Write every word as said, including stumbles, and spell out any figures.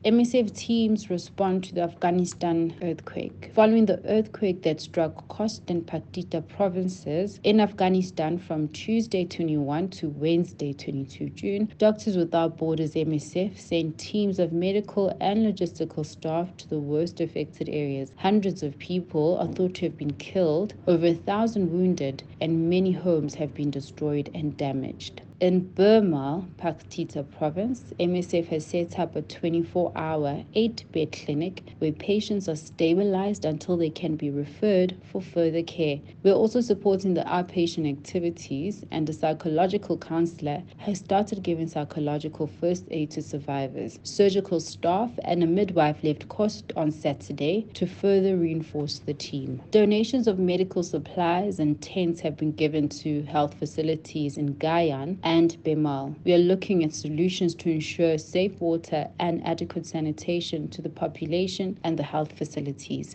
M S F teams respond to the Afghanistan earthquake. Following the earthquake that struck Khost and Paktika provinces in Afghanistan from Tuesday twenty-first to Wednesday twenty-second June, Doctors Without Borders M S F sent teams of medical and logistical staff to the worst affected areas. Hundreds of people are thought to have been killed, over a thousand wounded, and many homes have been destroyed and damaged. In Burma, Paktika province, M S F has set up a twenty-four hour, eight bed clinic where patients are stabilized until they can be referred for further care. We're also supporting the outpatient activities, and a psychological counselor has started giving psychological first aid to survivors. Surgical staff and a midwife left Khost on Saturday to further reinforce the team. Donations of medical supplies and tents have been given to health facilities in Gayan and Bemal. We are looking at solutions to ensure safe water and adequate sanitation to the population and the health facilities.